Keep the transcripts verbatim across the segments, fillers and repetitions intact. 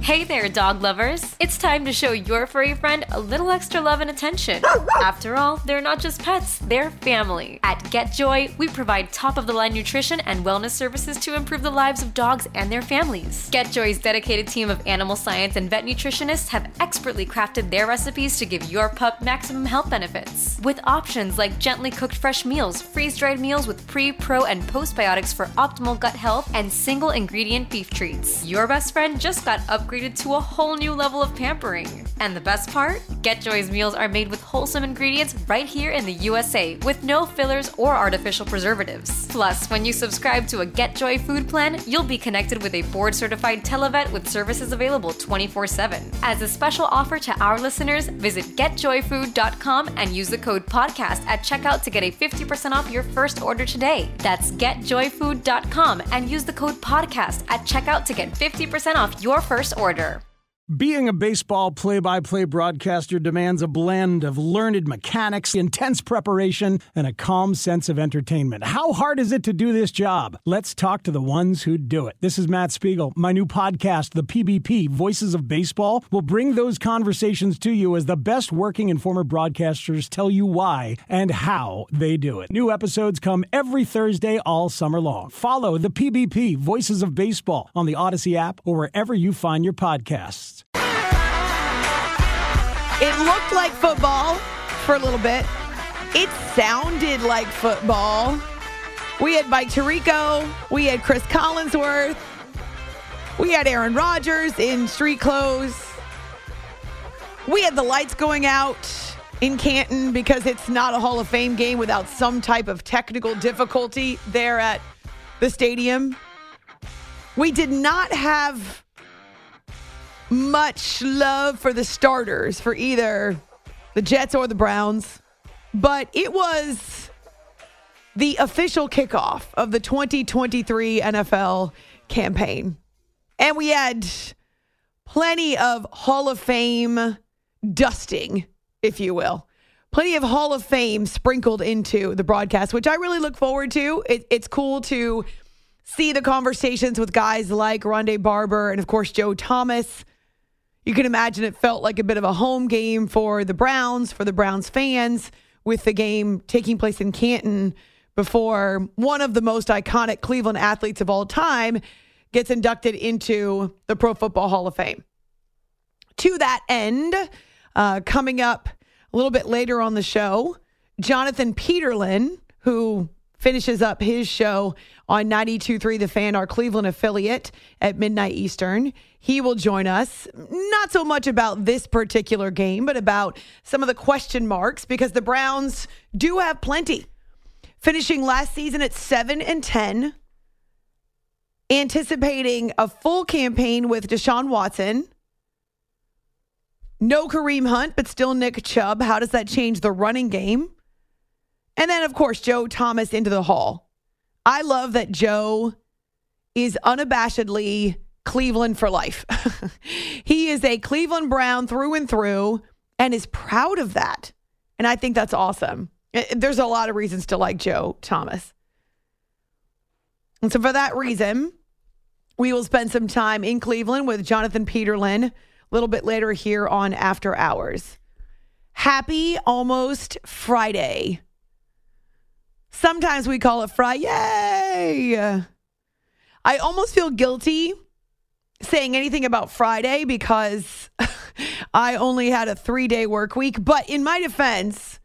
Hey there, dog lovers. It's time to show your furry friend a little extra love and attention. After all, they're not just pets, they're family. At GetJoy, we provide top-of-the-line nutrition and wellness services to improve the lives of dogs and their families. GetJoy's dedicated team of animal science and vet nutritionists have expertly crafted their recipes to give your pup maximum health benefits. With options like gently cooked fresh meals, freeze-dried meals with pre, pro, and postbiotics for optimal gut health, and single-ingredient beef treats. Your best friend just got upgraded to a whole new level of pampering. And the best part? GetJoy's meals are made with wholesome ingredients right here in the U S A with no fillers or artificial preservatives. Plus, when you subscribe to a GetJoy food plan, you'll be connected with a board-certified televet with services available twenty-four seven. As a special offer to our listeners, visit get joy food dot com and use the code podcast at checkout to get a fifty percent off your first order today. That's get joy food dot com and use the code podcast at checkout to get fifty percent off your first order. Order. Being a baseball play-by-play broadcaster demands a blend of learned mechanics, intense preparation, and a calm sense of entertainment. How hard is it to do this job? Let's talk to the ones who do it. This is Matt Spiegel. My new podcast, The P B P, Voices of Baseball, will bring those conversations to you as the best working and former broadcasters tell you why and how they do it. New episodes come every Thursday all summer long. Follow The P B P, Voices of Baseball, on the Odyssey app or wherever you find your podcasts. It looked like football for a little bit. It sounded like football. We had Mike Tirico. We had Chris Collinsworth. We had Aaron Rodgers in street clothes. We had the lights going out in Canton because it's not a Hall of Fame game without some type of technical difficulty there at the stadium. We did not have much love for the starters for either the Jets or the Browns, but it was the official kickoff of the twenty twenty-three N F L campaign. And we had plenty of Hall of Fame dusting, if you will. Plenty of Hall of Fame sprinkled into the broadcast, which I really look forward to. It, it's cool to see the conversations with guys like Rondé Barber and, of course, Joe Thomas. You can imagine it felt like a bit of a home game for the Browns, for the Browns fans, with the game taking place in Canton before one of the most iconic Cleveland athletes of all time gets inducted into the Pro Football Hall of Fame. To that end, uh, coming up a little bit later on the show, Jonathan Peterlin, who finishes up his show on ninety-two point three The Fan, our Cleveland affiliate, at midnight Eastern. He will join us, not so much about this particular game, but about some of the question marks, because the Browns do have plenty. Finishing last season at seven and ten, anticipating a full campaign with Deshaun Watson. No Kareem Hunt, but still Nick Chubb. How does that change the running game? And then, of course, Joe Thomas into the Hall. I love that Joe is unabashedly Cleveland for life. He is a Cleveland Brown through and through and is proud of that. And I think that's awesome. There's a lot of reasons to like Joe Thomas. And so for that reason, we will spend some time in Cleveland with Jonathan Peterlin a little bit later here on After Hours. Happy almost Friday. Sometimes we call it Friday. I almost feel guilty saying anything about Friday because I only had a three-day work week. But in my defense,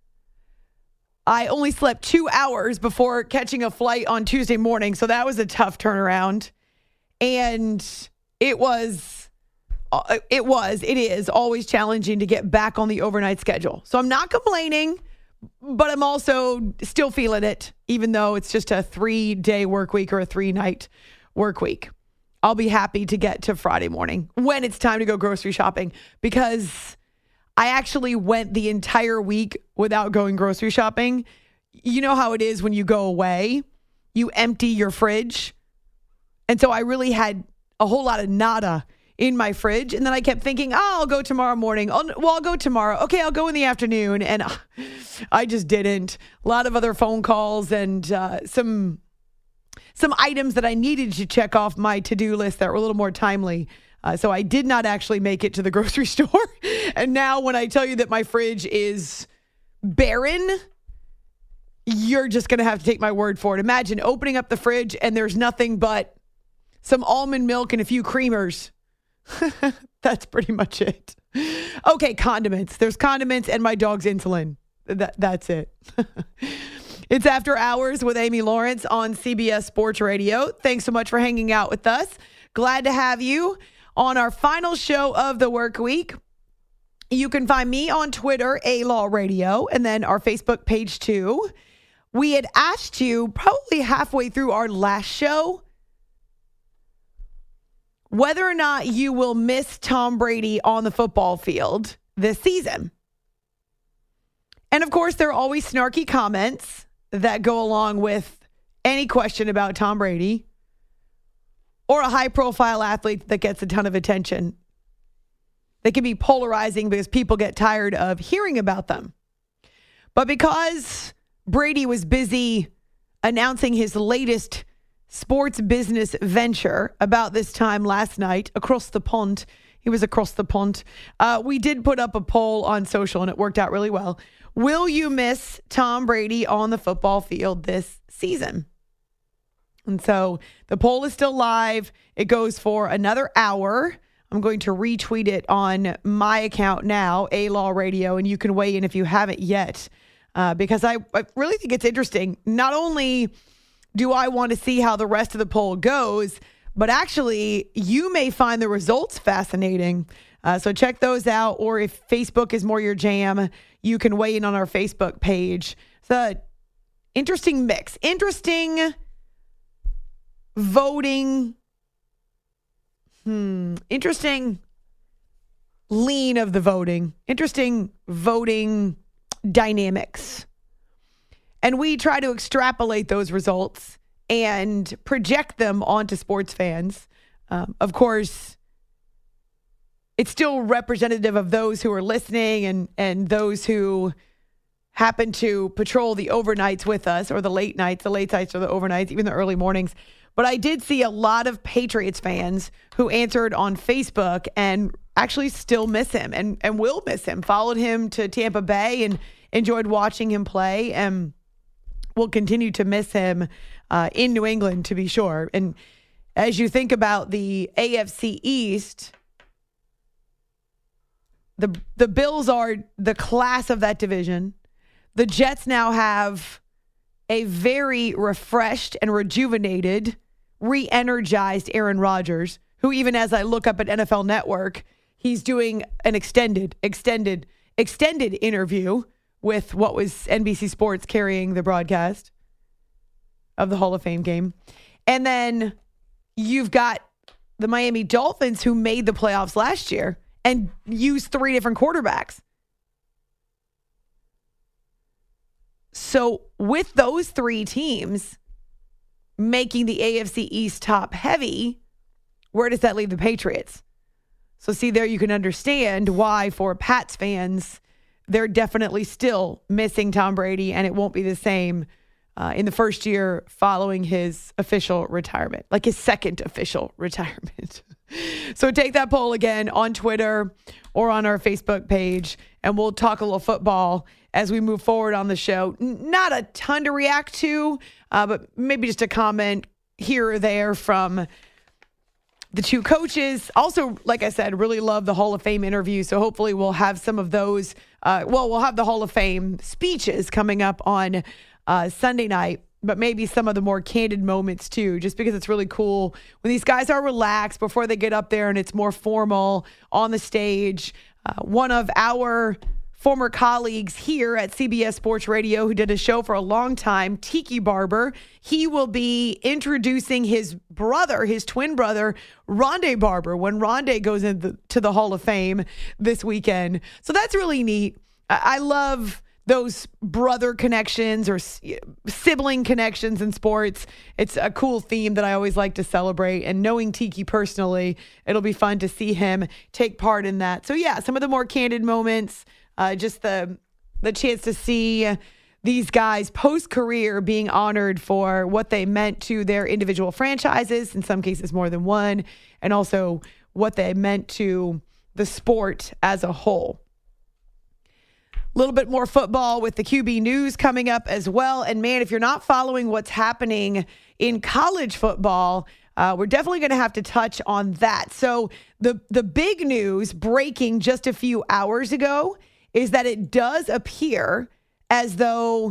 I only slept two hours before catching a flight on Tuesday morning. So that was a tough turnaround. And it was, it was, it is always challenging to get back on the overnight schedule. So I'm not complaining. But I'm also still feeling it, even though it's just a three-day work week or a three-night work week. I'll be happy to get to Friday morning when it's time to go grocery shopping, because I actually went the entire week without going grocery shopping. You know how it is when you go away, you empty your fridge. And so I really had a whole lot of nada in my fridge. And then I kept thinking, oh, I'll go tomorrow morning. I'll, well, I'll go tomorrow. Okay, I'll go in the afternoon. And I just didn't. A lot of other phone calls and uh, some some items that I needed to check off my to-do list that were a little more timely Uh, so I did not actually make it to the grocery store. And now when I tell you that my fridge is barren, you're just going to have to take my word for it. Imagine opening up the fridge and there's nothing but some almond milk and a few creamers. That's pretty much it. Okay, condiments. There's condiments and my dog's insulin. That, that's it. It's After Hours with Amy Lawrence on C B S Sports Radio. Thanks so much for hanging out with us. Glad to have you on our final show of the work week. You can find me on Twitter, A-Law Radio, and then our Facebook page too. We had asked you probably halfway through our last show whether or not you will miss Tom Brady on the football field this season. And of course, there are always snarky comments that go along with any question about Tom Brady or a high-profile athlete that gets a ton of attention. They can be polarizing because people get tired of hearing about them. But because Brady was busy announcing his latest sports business venture about this time last night across the pond, he was across the pond, uh, we did put up a poll on social and it worked out really well. Will you miss Tom Brady on the football field this season? And so the poll is still live. It goes for another hour. I'm going to retweet it on my account now, A-Law Radio, and you can weigh in if you haven't yet, uh, because I, I really think it's interesting. Not only do I want to see how the rest of the poll goes, but actually you may find the results fascinating. Uh, so check those out, or if Facebook is more your jam, you can weigh in on our Facebook page. It's an interesting mix. Interesting voting. Hmm. Interesting lean of the voting. Interesting voting dynamics. And we try to extrapolate those results and project them onto sports fans. Um, of course, it's still representative of those who are listening and, and those who happen to patrol the overnights with us, or the late nights, the late nights or the overnights, even the early mornings. But I did see a lot of Patriots fans who answered on Facebook and actually still miss him and, and will miss him. Followed him to Tampa Bay and enjoyed watching him play, and will continue to miss him uh, in New England, to be sure. And as you think about the A F C East, the the Bills are the class of that division. The Jets now have a very refreshed and rejuvenated, re-energized Aaron Rodgers, who, even as I look up at N F L Network, he's doing an extended, extended, extended interview with what was N B C Sports carrying the broadcast of the Hall of Fame game. And then you've got the Miami Dolphins, who made the playoffs last year and used three different quarterbacks. So with those three teams making the A F C East top heavy, where does that leave the Patriots? So see, there you can understand why for Pats fans, they're definitely still missing Tom Brady, and it won't be the same uh, in the first year following his official retirement, like his second official retirement. So take that poll again on Twitter or on our Facebook page, and we'll talk a little football as we move forward on the show. N- not a ton to react to, uh, but maybe just a comment here or there from the two coaches. Also, like I said, really love the Hall of Fame interview. So hopefully we'll have some of those. Uh, well, we'll have the Hall of Fame speeches coming up on uh, Sunday night, but maybe some of the more candid moments too, just because it's really cool when these guys are relaxed before they get up there and it's more formal on the stage. Uh, one of our former colleagues here at C B S Sports Radio, who did a show for a long time, Tiki Barber, he will be introducing his brother, his twin brother, Rondé Barber, when Rondé goes into the, the Hall of Fame this weekend. So that's really neat. I, I love those brother connections or s- sibling connections in sports. It's a cool theme that I always like to celebrate. And knowing Tiki personally, it'll be fun to see him take part in that. So yeah, some of the more candid moments, Uh, just the the chance to see these guys post-career being honored for what they meant to their individual franchises, in some cases more than one, and also what they meant to the sport as a whole. A little bit more football with the Q B news coming up as well. And man, if you're not following what's happening in college football, uh, we're definitely going to have to touch on that. So the, the big news breaking just a few hours ago is that it does appear as though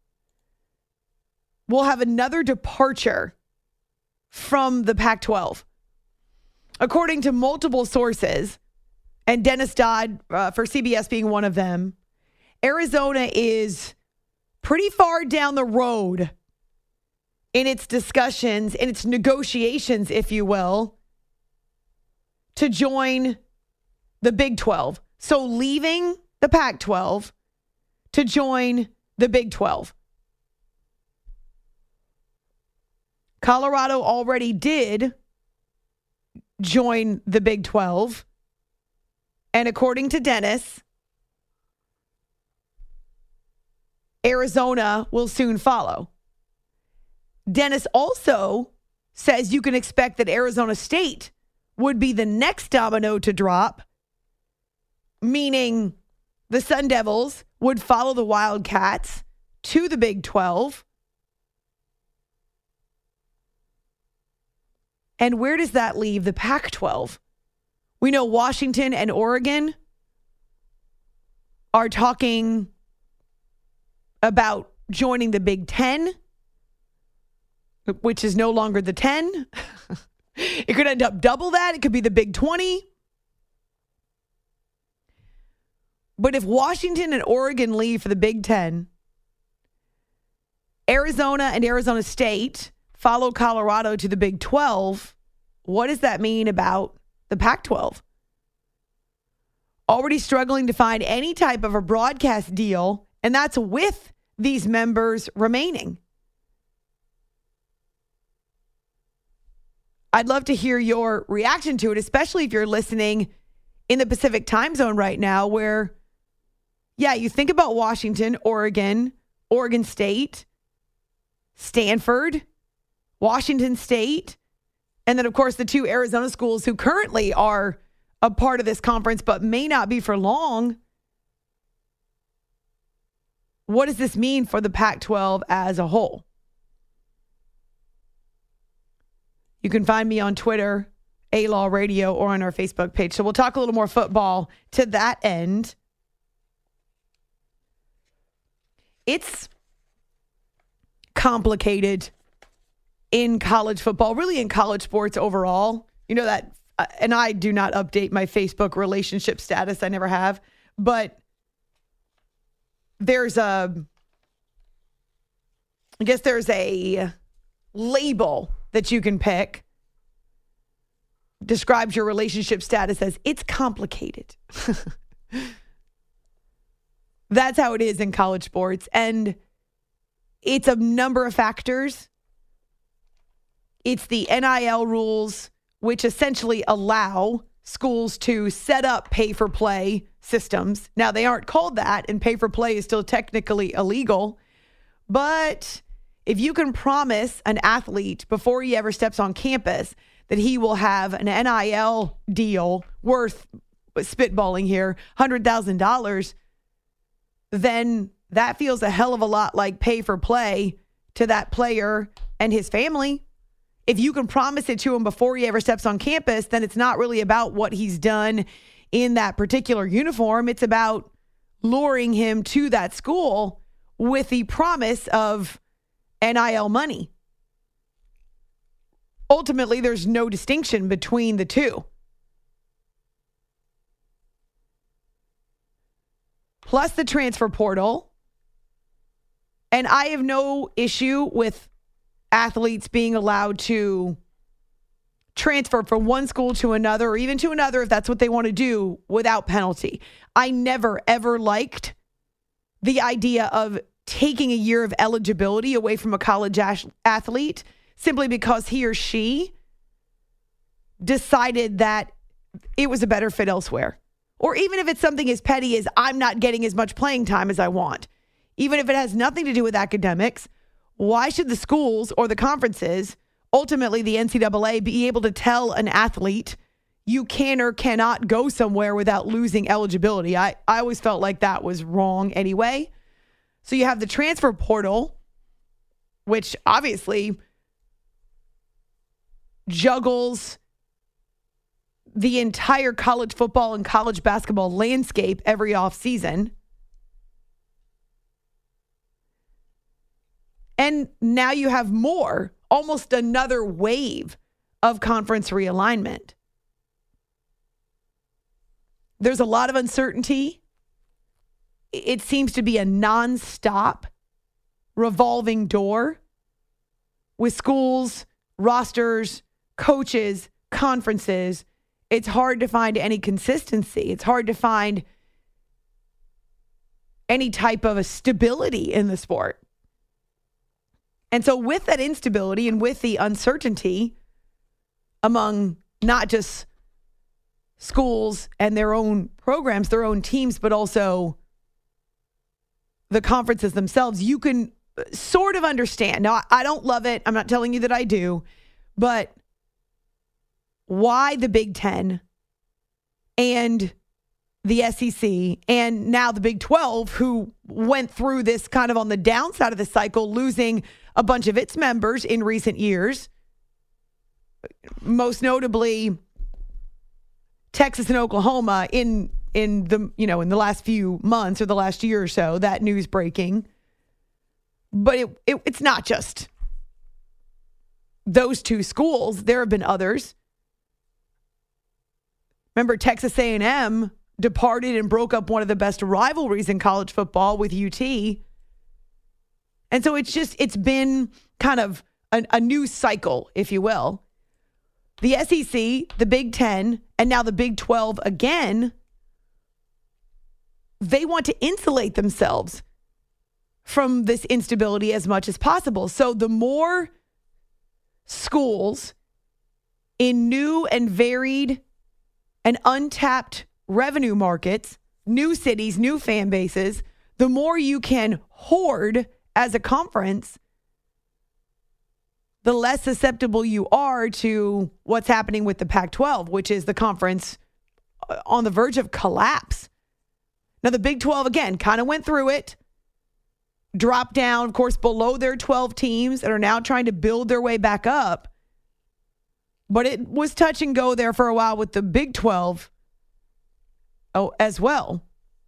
we'll have another departure from the Pac twelve. According to multiple sources, and Dennis Dodd uh, for C B S being one of them, Arizona is pretty far down the road in its discussions, in its negotiations, if you will, to join the Big twelve. So leaving the Pac twelve to join the Big twelve. Colorado already did join the Big twelve. And according to Dennis, Arizona will soon follow. Dennis also says you can expect that Arizona State would be the next domino to drop, meaning the Sun Devils would follow the Wildcats to the Big twelve. And where does that leave the Pac twelve? We know Washington and Oregon are talking about joining the Big Ten, which is no longer the ten. It could end up double that. It could be the Big twenty. But if Washington and Oregon leave for the Big Ten, Arizona and Arizona State follow Colorado to the Big twelve, what does that mean about the Pac twelve? Already struggling to find any type of a broadcast deal, and that's with these members remaining. I'd love to hear your reaction to it, especially if you're listening in the Pacific time zone right now where, yeah, you think about Washington, Oregon, Oregon State, Stanford, Washington State, and then, of course, the two Arizona schools who currently are a part of this conference but may not be for long. What does this mean for the Pac twelve as a whole? You can find me on Twitter, A-Law Radio, or on our Facebook page. So we'll talk a little more football to that end. It's complicated in college football, really in college sports overall. You know that, uh, and I do not update my Facebook relationship status. I never have. But there's a, I guess there's a label that you can pick. Describes your relationship status as it's complicated. That's how it is in college sports. And it's a number of factors. It's the N I L rules, which essentially allow schools to set up pay-for-play systems. Now, they aren't called that, and pay-for-play is still technically illegal. But if you can promise an athlete before he ever steps on campus that he will have an N I L deal worth, spitballing here, one hundred thousand dollars, then that feels a hell of a lot like pay-for-play to that player and his family. If you can promise it to him before he ever steps on campus, then it's not really about what he's done in that particular uniform. It's about luring him to that school with the promise of N I L money. Ultimately, there's no distinction between the two. Plus the transfer portal. And I have no issue with athletes being allowed to transfer from one school to another, or even to another if that's what they want to do, without penalty. I never, ever liked the idea of taking a year of eligibility away from a college athlete simply because he or she decided that it was a better fit elsewhere. Or even if it's something as petty as I'm not getting as much playing time as I want. Even if it has nothing to do with academics, why should the schools or the conferences, ultimately the N C double A, be able to tell an athlete, you can or cannot go somewhere without losing eligibility. I, I always felt like that was wrong anyway. So you have the transfer portal, which obviously juggles the entire college football and college basketball landscape every offseason. And now you have more, almost another wave of conference realignment. There's a lot of uncertainty. It seems to be a nonstop revolving door with schools, rosters, coaches, conferences. It's hard to find any consistency. It's hard to find any type of a stability in the sport. And so with that instability and with the uncertainty among not just schools and their own programs, their own teams, but also the conferences themselves, you can sort of understand. Now, I don't love it. I'm not telling you that I do, but why the Big Ten and the S E C and now the Big twelve, who went through this kind of on the downside of the cycle, losing a bunch of its members in recent years, most notably Texas and Oklahoma in in the you know in the last few months or the last year or so, that news breaking. But it, it it's not just those two schools. There have been others. Remember, Texas A and M departed and broke up one of the best rivalries in college football with U T. And so it's just, it's been kind of a, a new cycle, if you will. The S E C, the Big Ten, and now the Big twelve again, they want to insulate themselves from this instability as much as possible. So the more schools in new and varied and untapped revenue markets, new cities, new fan bases, the more you can hoard as a conference, the less susceptible you are to what's happening with the Pac twelve, which is the conference on the verge of collapse. Now, the Big twelve, again, kind of went through it, dropped down, of course, below their twelve teams and are now trying to build their way back up. But it was touch and go there for a while with the Big twelve oh, as well.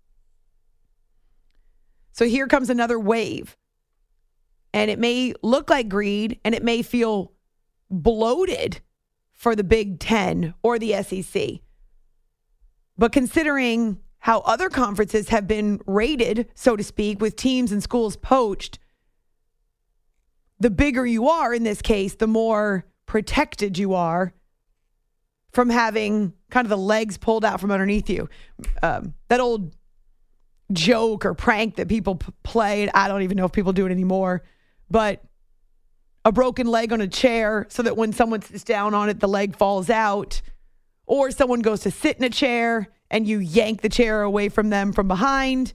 So here comes another wave. And it may look like greed and it may feel bloated for the Big Ten or the S E C. But considering how other conferences have been raided, so to speak, with teams and schools poached, the bigger you are in this case, the more protected you are from having kind of the legs pulled out from underneath you. Um, that old joke or prank that people p- played, I don't even know if people do it anymore, but a broken leg on a chair so that when someone sits down on it, the leg falls out, or someone goes to sit in a chair and you yank the chair away from them from behind.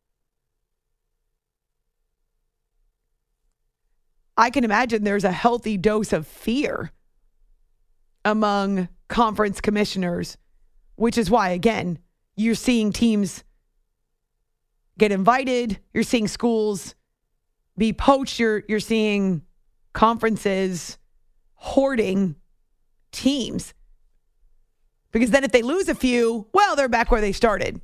I can imagine there's a healthy dose of fear among conference commissioners, which is why, again, you're seeing teams get invited. You're seeing schools be poached. You're, you're seeing conferences hoarding teams. Because then if they lose a few, well, they're back where they started.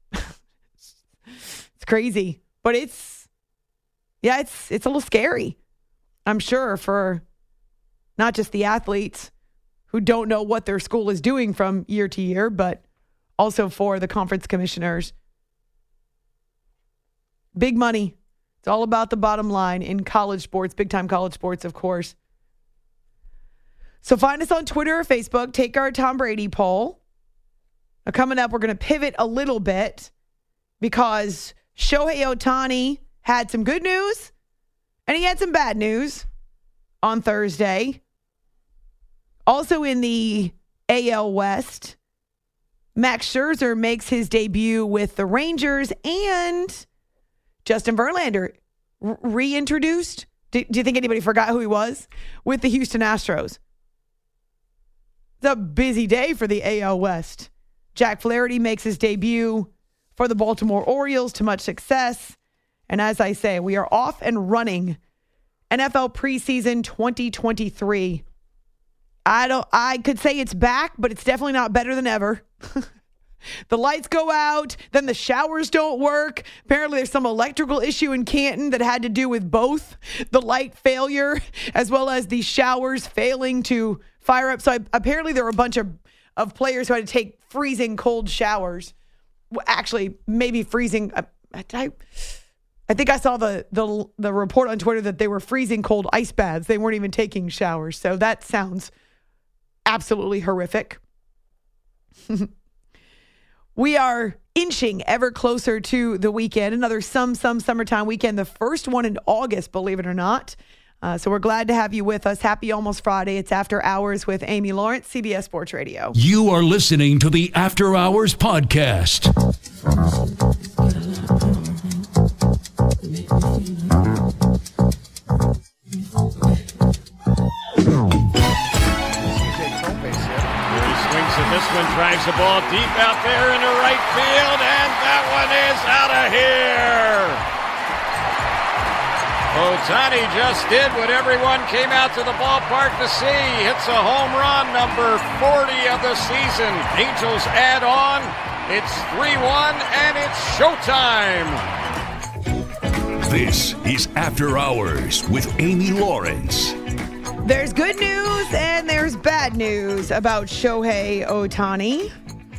It's crazy. But it's, yeah, it's it's a little scary, I'm sure, for not just the athletes who don't know what their school is doing from year to year, but also for the conference commissioners. Big money. It's all about the bottom line in college sports, big time college sports, of course. So find us on Twitter or Facebook. Take our Tom Brady poll. Now, coming up, we're going to pivot a little bit because Shohei Ohtani had some good news and he had some bad news on Thursday. Also in the A L West, Max Scherzer makes his debut with the Rangers, and Justin Verlander r- reintroduced. Do, do you think anybody forgot who he was? With the Houston Astros. It's a busy day for the A L West. Jack Flaherty makes his debut for the Baltimore Orioles to much success. And as I say, we are off and running N F L preseason twenty twenty-three. I don't I could say it's back, but it's definitely not better than ever. The lights go out, then the showers don't work. Apparently there's some electrical issue in Canton that had to do with both the light failure as well as the showers failing to fire up. So I, apparently there were a bunch of, of players who had to take freezing cold showers. Well, actually, maybe freezing. I, I, I think I saw the, the, the report on Twitter that they were freezing cold ice baths. They weren't even taking showers. So that sounds absolutely horrific. We are inching ever closer to the weekend. Another some, some summertime weekend. The first one in August, believe it or not. Uh, so we're glad to have you with us. Happy Almost Friday. It's After Hours with Amy Lawrence, C B S Sports Radio. You are listening to the After Hours podcast. And this one drives the ball deep out there into right field, and that one is out of here. Ohtani just did what everyone came out to the ballpark to see. Hits a home run, number forty of the season. Angels add on. It's three one, and it's showtime. This is After Hours with Amy Lawrence. There's good news and there's bad news about Shohei Ohtani.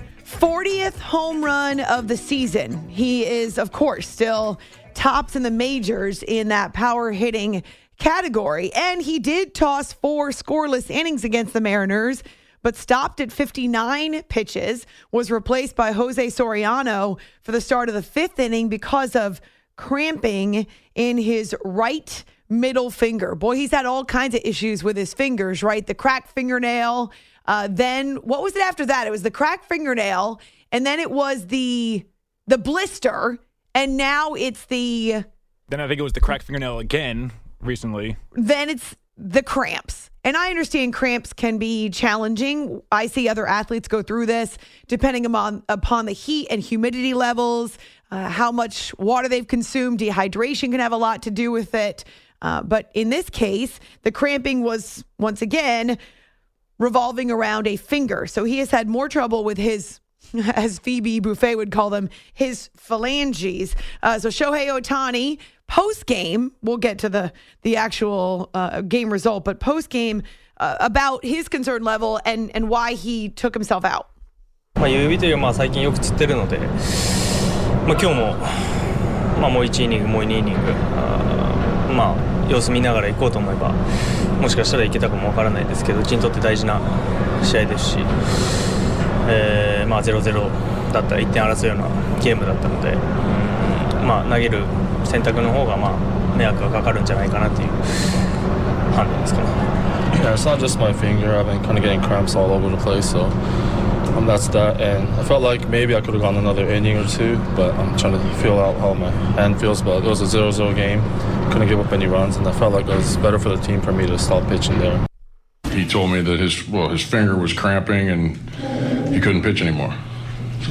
fortieth home run of the season. He is, of course, still tops in the majors in that power hitting category. And he did toss four scoreless innings against the Mariners, but stopped at fifty-nine pitches, was replaced by Jose Soriano for the start of the fifth inning because of cramping in his right middle finger. Boy, he's had all kinds of issues with his fingers, right? The cracked fingernail. Uh, then what was it after that? It was the cracked fingernail, and then it was the the blister, and now it's the... Then I think it was the cracked fingernail again recently. Then it's the cramps. And I understand cramps can be challenging. I see other athletes go through this depending upon, upon the heat and humidity levels, uh, how much water they've consumed. Dehydration can have a lot to do with it. Uh, but in this case, the cramping was, once again, revolving around a finger. So he has had more trouble with his, as Phoebe Buffet would call them, his phalanges. Uh, so Shohei Ohtani, post-game, we'll get to the, the actual uh, game result, but post-game, uh, about his concern level and, and why he took himself out. まあ指というまあ最近よくつってるので、まあ今日もまあもういちイニングもうにイニング。まあ様子見ながら行こうと思えばもしかしたらいけたかもわからないですけど、うちにとって大事な試合ですし、えー、まあゼロゼロだったらいってん争うようなゲームだったので、うん、まあ投げる選択の方がまあ迷惑がかかるんじゃないかなっていう判断ですかね。 Yeah, it's not just my finger. I've been kind of getting cramps all over the place, so um, that's that. And I felt like maybe I could have gone another inning or two, but I'm trying to feel out how my hand feels. But it was a zero zero game. Couldn't give up any runs, and I felt like it was better for the team for me to stop pitching there. He told me that his well his finger was cramping and he couldn't pitch anymore, so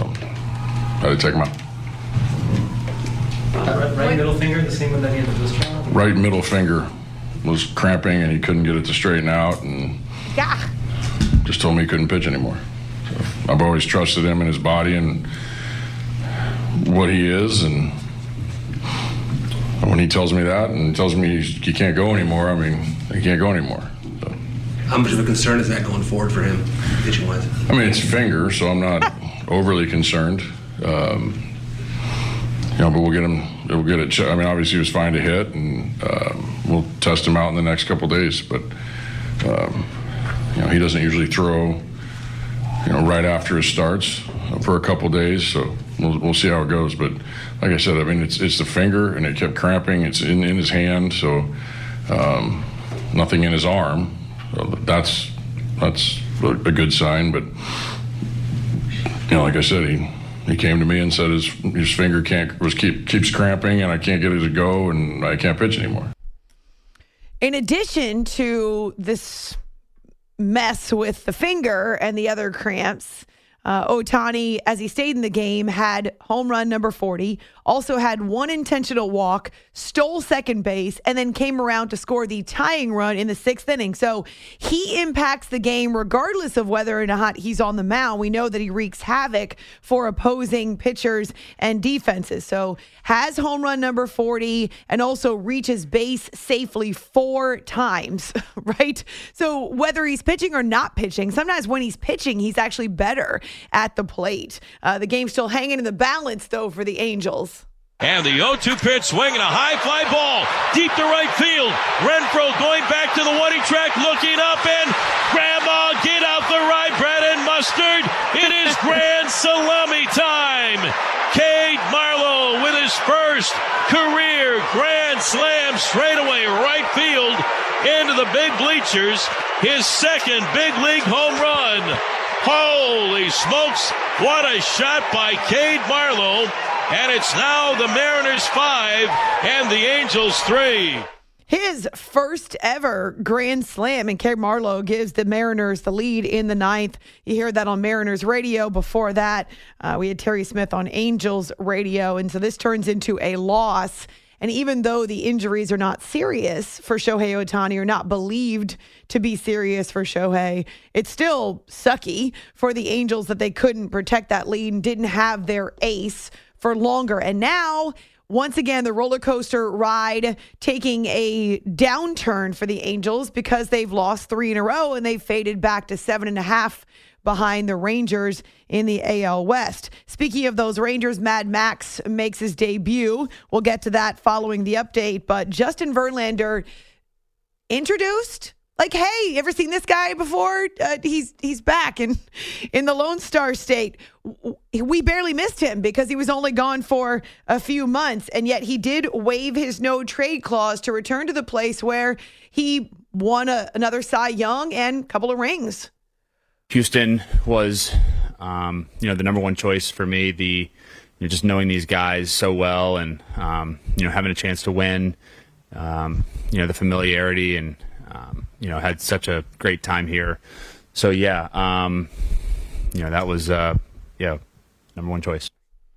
I had to take him out. Uh, right middle finger, the same one that he had the blister on? Right middle finger was cramping and he couldn't get it to straighten out, and yeah. just told me he couldn't pitch anymore. So I've always trusted him and his body and what he is, and when he tells me that and tells me he can't go anymore, I mean, he can't go anymore. So. How much of a concern is that going forward for him, pitching-wise? I mean, it's finger, so I'm not overly concerned. Um, you know, but we'll get him, we'll get it. I mean, obviously he was fine to hit, and um, we'll test him out in the next couple days. But, um, you know, he doesn't usually throw, you know, right after his starts for a couple days, so we'll we'll see how it goes. But like I said, I mean, it's it's the finger, and it kept cramping. It's in, in his hand, so um, nothing in his arm. So that's that's a good sign. But you know, like I said, he he came to me and said his his finger can't was keep keeps cramping, and I can't get it to go, and I can't pitch anymore. In addition to this mess with the finger and the other cramps. Uh, Ohtani, as he stayed in the game, had home run number forty, also had one intentional walk, stole second base, and then came around to score the tying run in the sixth inning. So he impacts the game regardless of whether or not he's on the mound. We know that he wreaks havoc for opposing pitchers and defenses. So has home run number forty and also reaches base safely four times, right? So whether he's pitching or not pitching, sometimes when he's pitching, he's actually better at the plate. Uh, the game's still hanging in the balance, though, for the Angels. And the oh two pitch, swinging a high fly ball deep to right field. Renfroe going back to the warning track, looking up, and Grandma, get out the rye bread and mustard. It is grand salami time. Cade Marlowe with his first career grand slam straightaway right field into the big bleachers. His second big league home run. Holy smokes, what a shot by Cade Marlowe. And it's now the Mariners five and the Angels three. His first ever grand slam, and Cade Marlowe gives the Mariners the lead in the ninth. You hear that on Mariners radio. Before that, uh, we had Terry Smith on Angels radio. And so this turns into a loss. And even though the injuries are not serious for Shohei Ohtani, or not believed to be serious for Shohei, it's still sucky for the Angels that they couldn't protect that lead and didn't have their ace for longer. And now, once again, the roller coaster ride taking a downturn for the Angels because they've lost three in a row and they've faded back to seven and a half behind the Rangers in the A L West. Speaking of those Rangers, Mad Max makes his debut. We'll get to that following the update. But Justin Verlander introduced, like, hey, you ever seen this guy before? Uh, he's he's back in, in the Lone Star State. We barely missed him because he was only gone for a few months, and yet he did waive his no-trade clause to return to the place where he won a, another Cy Young and a couple of rings. Houston was, um, you know, the number one choice for me. The, you know, just knowing these guys so well, and um, you know, having a chance to win, um, you know, the familiarity, and um, you know, had such a great time here. So yeah, um, you know, that was uh, yeah, number one choice.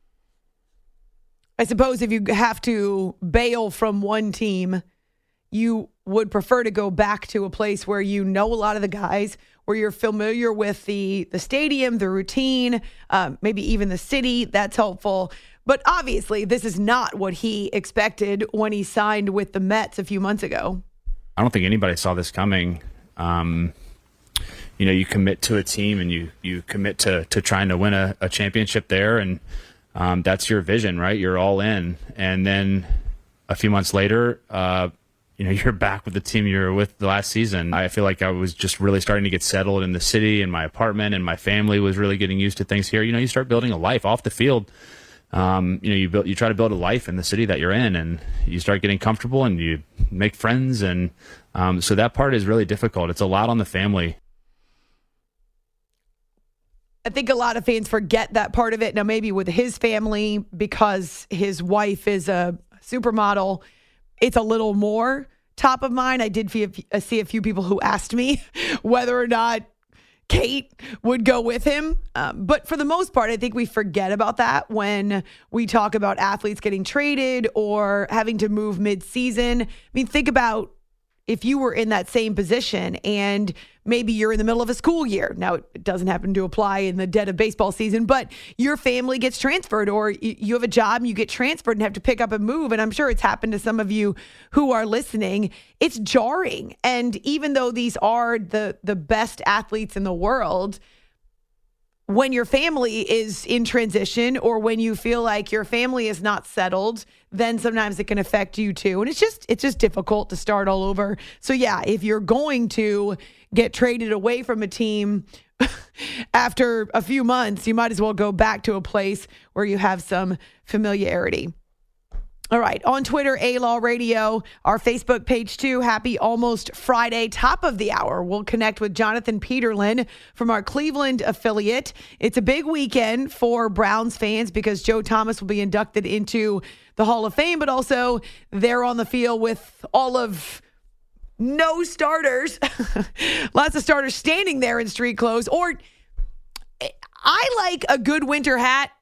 I suppose if you have to bail from one team, you would prefer to go back to a place where you know a lot of the guys, where you're familiar with the, the stadium, the routine, um, maybe even the city. That's helpful. But obviously, this is not what he expected when he signed with the Mets a few months ago. I don't think anybody saw this coming. Um, you know, you commit to a team and you you commit to to trying to win a, a championship there, and um, that's your vision, right? You're all in. And then a few months later, uh, you know, you're back with the team you were with the last season. I feel like I was just really starting to get settled in the city, in my apartment, and my family was really getting used to things here. You know, you start building a life off the field. Um, you know, you build, you try to build a life in the city that you're in, and you start getting comfortable and you make friends. And um, so that part is really difficult. It's a lot on the family. I think a lot of fans forget that part of it. Now, maybe with his family, because his wife is a supermodel, it's a little more top of mind. I did see a few people who asked me whether or not Kate would go with him. Um, but for the most part, I think we forget about that when we talk about athletes getting traded or having to move mid-season. I mean, think about if you were in that same position and maybe you're in the middle of a school year. Now, it doesn't happen to apply in the dead of baseball season, but your family gets transferred, or you have a job and you get transferred and have to pick up and move. And I'm sure it's happened to some of you who are listening. It's jarring. And even though these are the, the best athletes in the world, when your family is in transition, or when you feel like your family is not settled, then sometimes it can affect you too. And it's just it's just difficult to start all over. So yeah, if you're going to get traded away from a team after a few months, you might as well go back to a place where you have some familiarity. All right, on Twitter, A-Law Radio, our Facebook page too. Happy almost Friday, top of the hour. We'll connect with Jonathan Peterlin from our Cleveland affiliate. It's a big weekend for Browns fans because Joe Thomas will be inducted into the Hall of Fame, but also they're on the field with all of no starters. Lots of starters standing there in street clothes. Or I like a good winter hat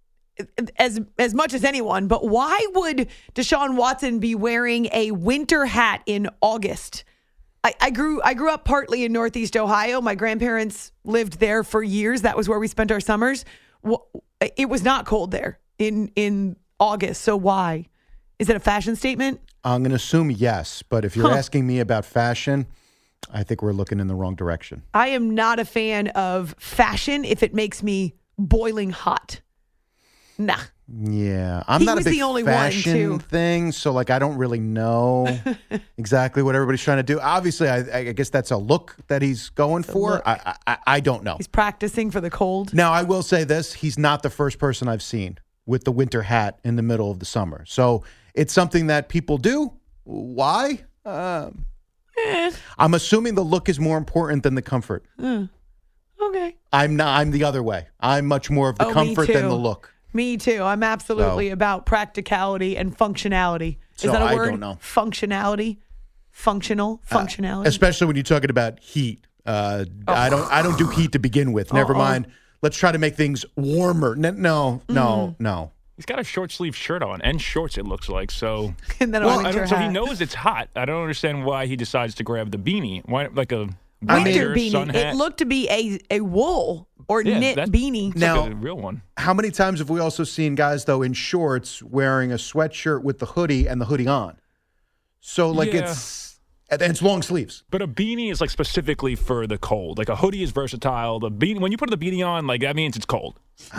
as as much as anyone, but why would Deshaun Watson be wearing a winter hat in August? I, I grew I grew up partly in Northeast Ohio. My grandparents lived there for years. That was where we spent our summers. It was not cold there in in August. So why? Is it a fashion statement? I'm going to assume yes, but if you're Huh. asking me about fashion, I think we're looking in the wrong direction. I am not a fan of fashion if it makes me boiling hot. Nah. Yeah, I'm He not a was big the only one, fashion too. thing, so like I don't really know exactly what everybody's trying to do. Obviously, I, I guess that's a look that he's going for. look. I, I I don't know. He's practicing for the cold. Now, I will say this: he's not the first person I've seen with the winter hat in the middle of the summer. So it's something that people do. Why? Um, Eh. I'm assuming the look is more important than the comfort. Uh, okay. I'm not. I'm the other way. I'm much more of the Oh, me comfort than too. the look. Me too. I'm absolutely So- about practicality and functionality. Is So that a I word? don't know. Functionality? Functional? Functionality? Especially when you're talking about heat. Uh, Oh. I don't. I don't do heat to begin with. Never Uh-uh. mind. Let's try to make things warmer. No, no, no, Mm. no. He's got a short sleeve shirt on and shorts, it looks like. So, And then a well, winter I don't, so he hat. knows it's hot. I don't understand why he decides to grab the beanie. Why, like a Winter winter sun beanie. hat? It looked to be a, a wool or Yeah, knit that's- beanie. It's Now- like a real one. How many times have we also seen guys though in shorts wearing a sweatshirt with the hoodie and the hoodie on? So like Yeah. it's and it's long sleeves. But a beanie is like specifically for the cold. Like a hoodie is versatile. The beanie, when you put the beanie on, like that means it's cold.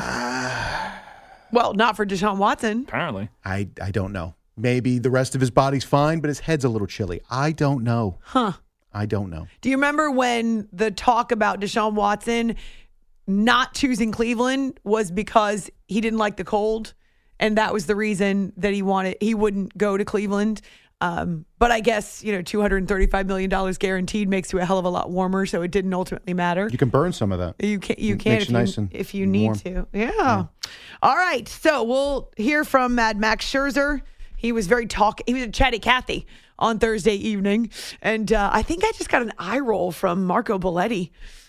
Well, not for Deshaun Watson. Apparently. I I don't know. Maybe the rest of his body's fine, but his head's a little chilly. I don't know. Huh. I don't know. Do you remember when the talk about Deshaun Watson not choosing Cleveland was because he didn't like the cold, and that was the reason that he wanted he wouldn't go to Cleveland? Um, but I guess you know two hundred thirty-five million dollars guaranteed makes you a hell of a lot warmer, so it didn't ultimately matter. You can burn some of that. You can you It can makes if you you, nice and if you need warm. to. Yeah. All right. So we'll hear from Mad Max Scherzer. He was very talk. He was a chatty Cathy on Thursday evening, and uh, I think I just got an eye roll from Marco Belletti.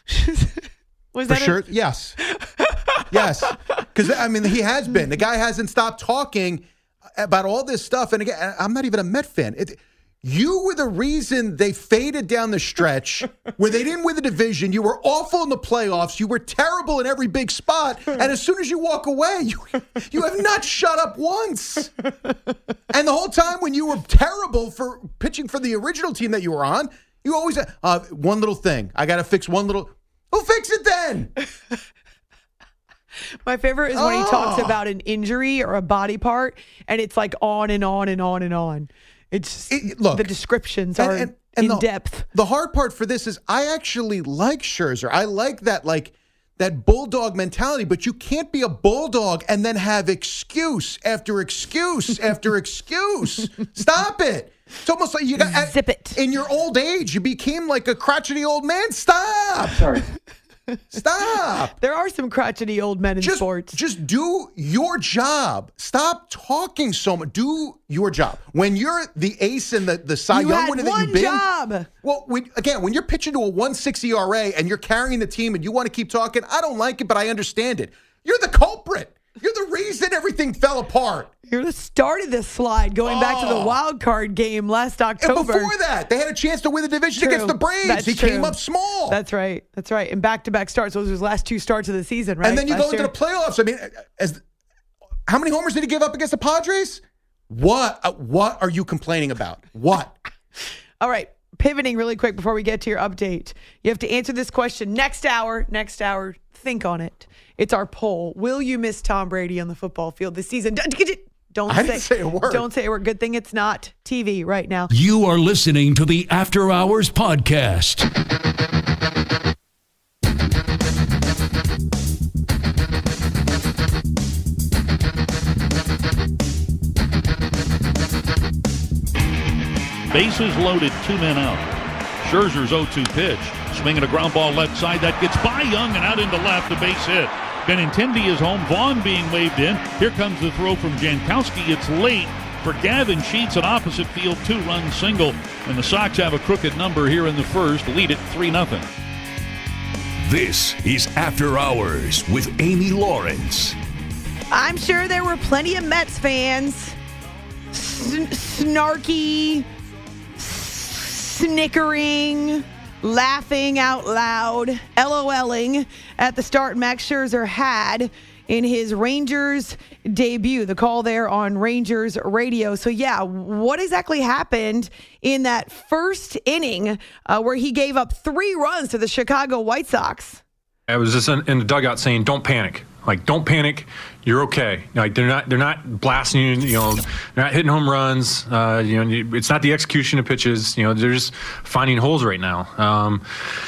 Was For that a- sure. Yes. Yes. Because, I mean, he has been. The guy hasn't stopped talking about all this stuff. And again, I'm not even a Met fan. It, you were the reason they faded down the stretch where they didn't win the division. You were awful in the playoffs. You were terrible in every big spot. And as soon as you walk away, you, you have not shut up once. And the whole time when you were terrible for pitching for the original team that you were on, you always, uh, one little thing. I got to fix one little. Well, fix it then. My favorite is when he Oh. talks about an injury or a body part, and it's like on and on and on and on. It's just, look, the descriptions And- are and- and in the, depth. The hard part for this is I actually like Scherzer. I like that, like that bulldog mentality. But you can't be a bulldog and then have excuse after excuse after excuse. Stop it. It's almost like you got Zip it. In your old age, you became like a crotchety old man. Stop. Sorry. Stop. There are some crotchety old men in Just, sports. just do your job. Stop talking so much. Do your job. When you're the ace and the, the Cy You Young had winner that one you've been. job. Well, when, again, when you're pitching to a one sixty E R A and you're carrying the team and you want to keep talking, I don't like it, but I understand it. You're the culprit. You're the reason everything fell apart. You're the start of this slide going back to the Oh. wild card game last And October. before that, they had a chance to win the division True. against the Braves. That's he true. came up small. That's right. That's right. And back-to-back starts. Those were his last two starts of the season, right? And then you Last go into year. the playoffs. I mean, as how many homers did he give up against the Padres? What? Uh, what are you complaining about? What? All right. Pivoting really quick before we get to your update. You have to answer this question next hour. Next hour. Think on it. It's our poll. Will you miss Tom Brady on the football field this season? Don't, don't I say, didn't say a word. Don't say a word. Good thing it's not T V right now. You are listening to the After Hours Podcast. Bases loaded, two men out. Scherzer's oh two pitch. Swinging a ground ball left side. That gets by Young and out into left. The base hit. Benintendi is home. Vaughn being waved in. Here comes the throw from Jankowski. It's late. for Gavin Sheets, an opposite field two-run single. And the Sox have a crooked number here in the first, lead it three nothing. This is After Hours with Amy Lawrence. I'm sure there were plenty of Mets fans sn- snarky, snickering, laughing out loud, LOLing at the start Max Scherzer had in his Rangers debut. The call there on Rangers radio. So, yeah, what exactly happened in that first inning uh, where he gave up three runs to the Chicago White Sox? I was just in, in the dugout saying, don't panic. Like, don't panic. You're okay. Like, they're not they're not blasting you. You know, they're not hitting home runs. Uh, you know, it's not the execution of pitches. You know, they're just finding holes right now. Um,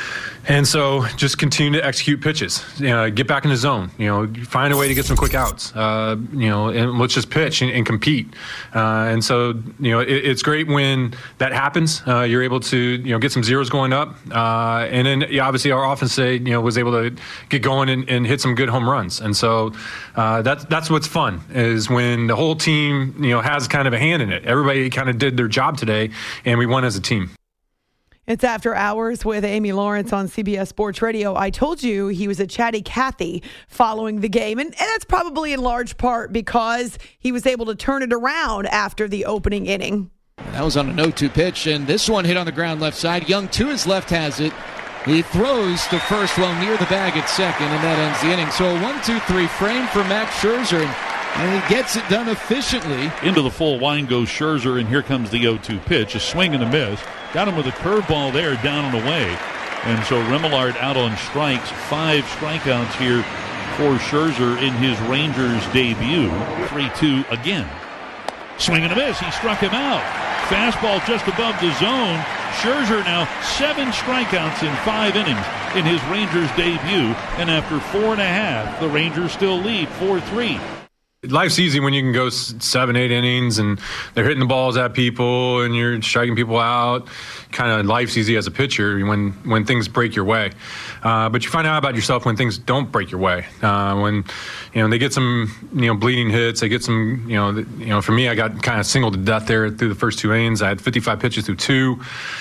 and so, just continue to execute pitches. You know, get back in the zone. You know, find a way to get some quick outs. Uh, you know, and let's just pitch and, and compete. Uh, and so, you know, it, it's great when that happens. Uh, you're able to, you know, get some zeros going up. Uh, and then, yeah, obviously, our offense, you know, was able to get going and, and hit some good home runs. And so, uh, that's that's what's fun is when the whole team, you know, has kind of a hand in it. Everybody kind of did their job today, and we won as a team. It's After Hours with Amy Lawrence on C B S Sports Radio. I told you he was a chatty Cathy following the game, and, and that's probably in large part because he was able to turn it around after the opening inning. That was on an oh two pitch, and this one hit on the ground left side. Young to his left has it. He throws to first while near the bag at second, and that ends the inning. So a one two three frame for Max Scherzer, and, and he gets it done efficiently. Into the full line goes Scherzer, and here comes the oh two pitch. A swing and a miss. Got him with a curveball there, down and away. And so Remillard out on strikes. Five strikeouts here for Scherzer in his Rangers debut. three two again. Swing and a miss. He struck him out. Fastball just above the zone. Scherzer now seven strikeouts in five innings in his Rangers debut. And after four and a half, the Rangers still lead four three. Life's easy when you can go seven, eight innings and they're hitting the balls at people and you're striking people out. Kind of life's easy as a pitcher when, when things break your way. Uh, but you find out about yourself when things don't break your way. Uh, when, you know, they get some, you know, bleeding hits, they get some, you know, the, you know, for me, I got kind of singled to death there through the first two innings. I had fifty-five pitches through two.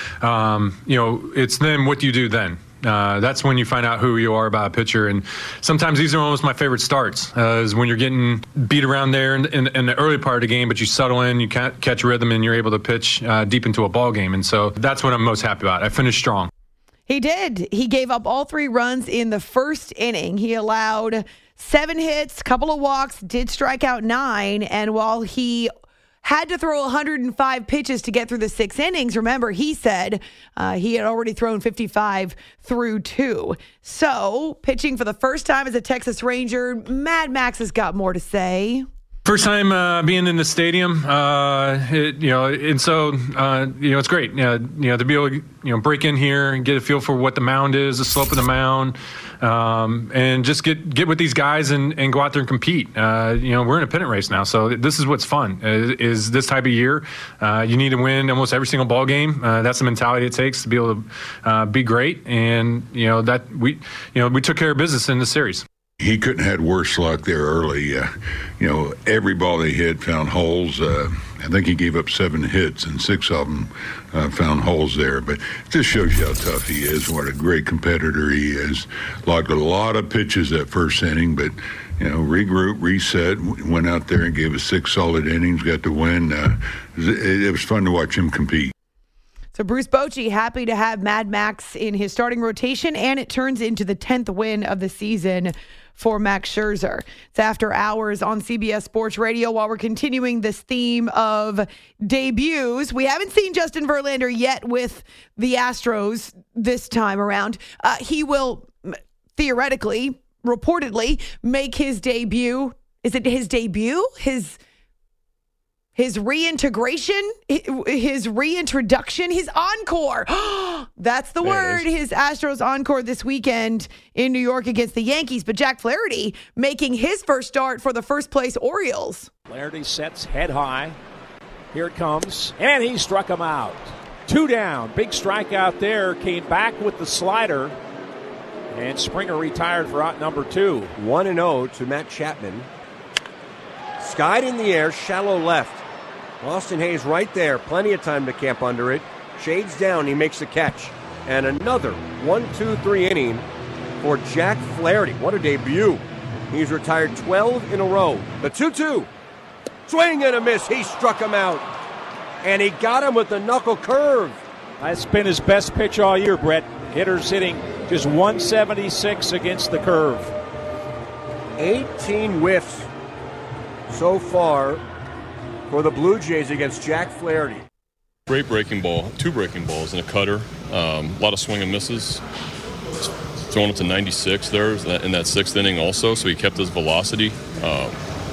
Um, you know, it's then what do you do then? Uh, that's when you find out who you are about a pitcher. And sometimes these are almost my favorite starts, uh, is when you're getting beat around there in, in, in the early part of the game, but you settle in, you can't catch rhythm, and you're able to pitch uh, deep into a ball game. And so that's what I'm most happy about. I finished strong. He did. He gave up all three runs in the first inning. He allowed seven hits, couple of walks, did strike out nine. And while he had to throw one hundred five pitches to get through the six innings. Remember, he said uh, he had already thrown fifty-five through two. So, pitching for the first time as a Texas Ranger, Mad Max has got more to say. First time uh, being in the stadium, uh, it, you know, and so uh, you know it's great. Uh, you know, to be able to you know break in here and get a feel for what the mound is, the slope of the mound, um, and just get get with these guys and, and go out there and compete. Uh, you know, we're in a pennant race now, so this is what's fun. Is, is this type of year? Uh, you need to win almost every single ball game. Uh, that's the mentality it takes to be able to uh, be great, and you know that we you know we took care of business in this series. He couldn't have had worse luck there early. Uh, you know, every ball they hit found holes. Uh, I think he gave up seven hits, and six of them uh, found holes there. But it just shows you how tough he is, what a great competitor he is. Logged a lot of pitches that first inning, but, you know, regroup, reset, went out there and gave us six solid innings, got to win. Uh, it, it was fun to watch him compete. So Bruce Bochy happy to have Mad Max in his starting rotation, and it turns into the tenth win of the season for Max Scherzer. It's After Hours on C B S Sports Radio. While we're continuing this theme of debuts, we haven't seen Justin Verlander yet with the Astros this time around. Uh, he will theoretically, reportedly, make his debut. Is it his debut? His His reintegration, his reintroduction, his encore. That's the word. His Astros encore this weekend in New York against the Yankees. But Jack Flaherty making his first start for the first place Orioles. Flaherty sets head high. Here it comes. And he struck him out. Two down. Big strikeout there. Came back with the slider. And Springer retired for out number two. one and oh to Matt Chapman. Skied in the air, shallow left. Austin Hayes right there. Plenty of time to camp under it. Shades down. He makes the catch. And another one two three inning for Jack Flaherty. What a debut. He's retired twelve in a row. The two two. Swing and a miss. He struck him out. And he got him with the knuckle curve. That's been his best pitch all year, Brett. Hitters hitting just one seventy-six against the curve. eighteen whiffs so far for the Blue Jays against Jack Flaherty. Great breaking ball, two breaking balls and a cutter. Um, a lot of swing and misses. Throwing it to ninety-six there in that sixth inning also, so he kept his velocity. Um,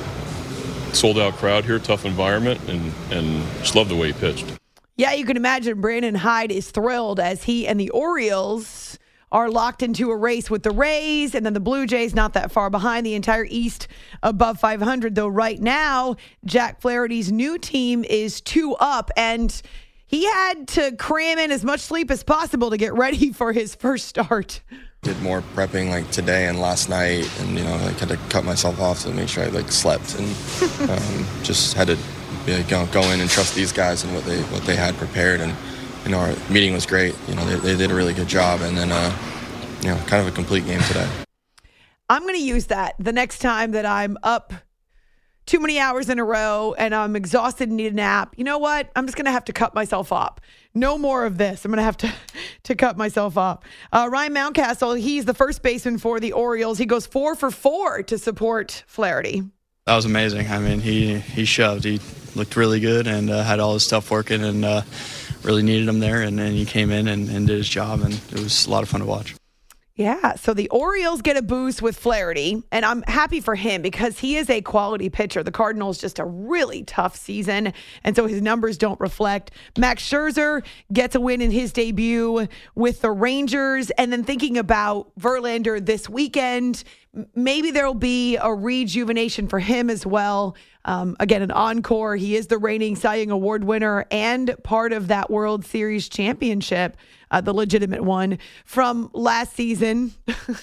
sold out crowd here, tough environment, and, and just love the way he pitched. Yeah, you can imagine Brandon Hyde is thrilled as he and the Orioles are locked into a race with the Rays, and then the Blue Jays not that far behind, the entire East above five hundred. Though right now, Jack Flaherty's new team is two up, and he had to cram in as much sleep as possible to get ready for his first start. Did more prepping like today and last night, and you know, like had to cut myself off to make sure I like slept, and um, just had to yeah, go, go in and trust these guys and what they what they had prepared. And you know, our meeting was great. You know, they, they did a really good job, and then uh, you know, kind of a complete game today. I'm going to use that the next time that I'm up too many hours in a row and I'm exhausted and need a nap. You know what? I'm just going to have to cut myself off. No more of this. I'm going to have to to cut myself off. Uh, Ryan Mountcastle, he's the first baseman for the Orioles. He goes four for four to support Flaherty. That was amazing. I mean, he, he shoved. He looked really good and uh, had all his stuff working, and uh, really needed him there. And, and he came in and, and did his job, and it was a lot of fun to watch. Yeah, so the Orioles get a boost with Flaherty, and I'm happy for him because he is a quality pitcher. The Cardinals just a really tough season, and so his numbers don't reflect. Max Scherzer gets a win in his debut with the Rangers, and then thinking about Verlander this weekend, maybe there'll be a rejuvenation for him as well. Um, again, an encore. He is the reigning Cy Young Award winner and part of that World Series championship, uh, the legitimate one from last season.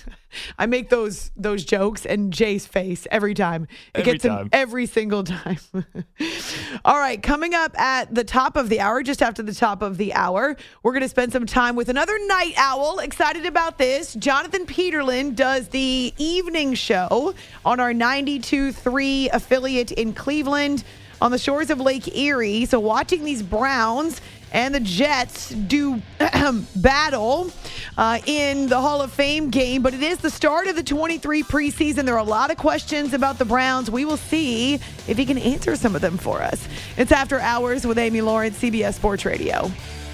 I make those those jokes and Jay's face every time. It Every gets him time. every single time. All right, coming up at the top of the hour, just after the top of the hour, we're going to spend some time with another night owl. Excited about this. Jonathan Peterlin does the evening show on our ninety-two point three affiliate in Cleveland on the shores of Lake Erie. So watching these Browns and the Jets do battle uh, in the Hall of Fame game. But it is the start of the twenty-three preseason. There are a lot of questions about the Browns. We will see if he can answer some of them for us. It's After Hours with Amy Lawrence, C B S Sports Radio.